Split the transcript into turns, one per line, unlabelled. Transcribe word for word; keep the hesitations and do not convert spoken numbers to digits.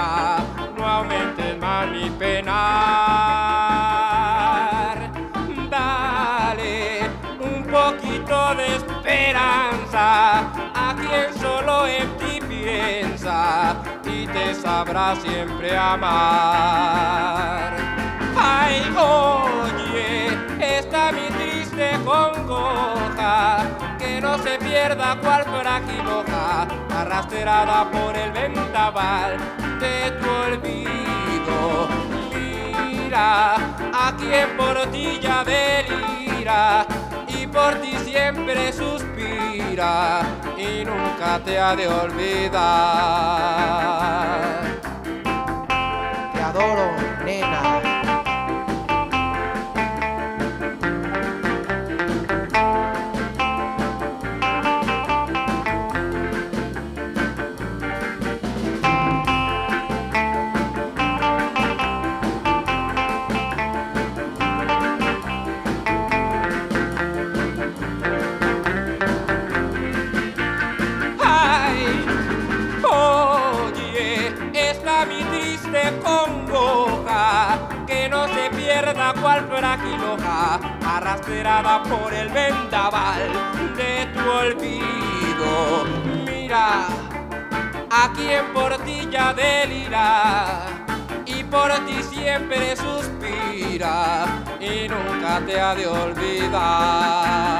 mira, no aumentes más mi penar. Dale un poquito de esperanza a quien solo en ti piensa y te sabrá siempre amar. Ay, oye, está mi triste congoja, que no se pierda cual frágil hoja, arrastrada por el vendaval de tu olvido. Mira, a quien por ti ya delira y por ti siempre suspira y nunca te ha de olvidar.
Te adoro, nena.
Mi triste congoja, que no se pierda cual frágil hoja, arrastrada por el vendaval de tu olvido. Mira, a quien por ti ya delira y por ti siempre suspira y nunca te ha de olvidar.